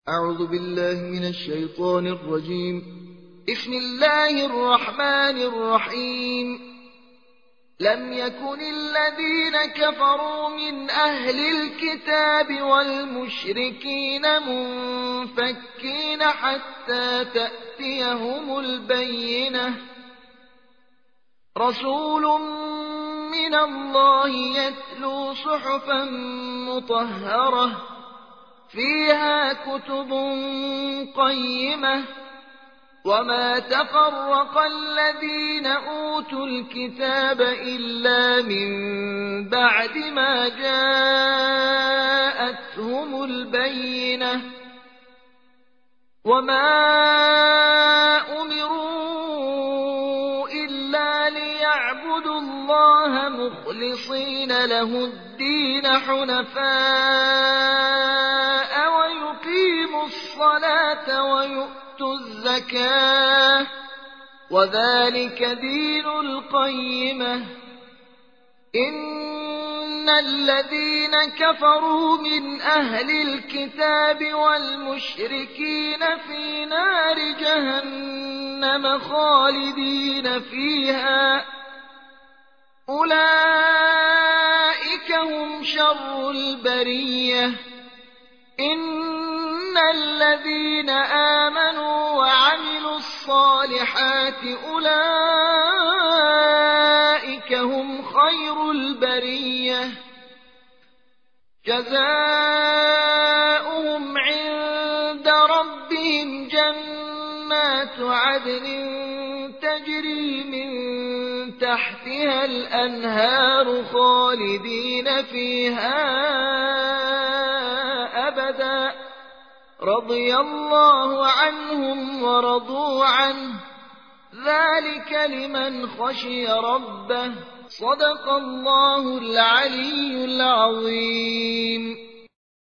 أعوذ بالله من الشيطان الرجيم. بسم الله الرحمن الرحيم. لم يكن الذين كفروا من أهل الكتاب والمشركين منفكين حتى تأتيهم البينة. رسول من الله يتلو صحفا مطهرة فيها كتب قيمة. وما تفرق الذين أوتوا الكتاب إلا من بعد ما جاءتهم البينة. وما أمروا إلا ليعبدوا الله مخلصين له الدين حنفاء ويقيموا الصلاة ويؤتوا الزكاة وذلك دين القيمة. إن الذين كفروا من أهل الكتاب والمشركين في نار جهنم خالدين فيها أولئك هم شر البرية. إن الذين آمنوا وعملوا الصالحات أولئك هم خير البرية. جزاؤهم عند ربهم جنات عدن تجري من تحتها الأنهار خالدين فيها أبدا. رضي الله عنهم ورضوا عنه ذلك لمن خشي ربه. صدق الله العلي العظيم.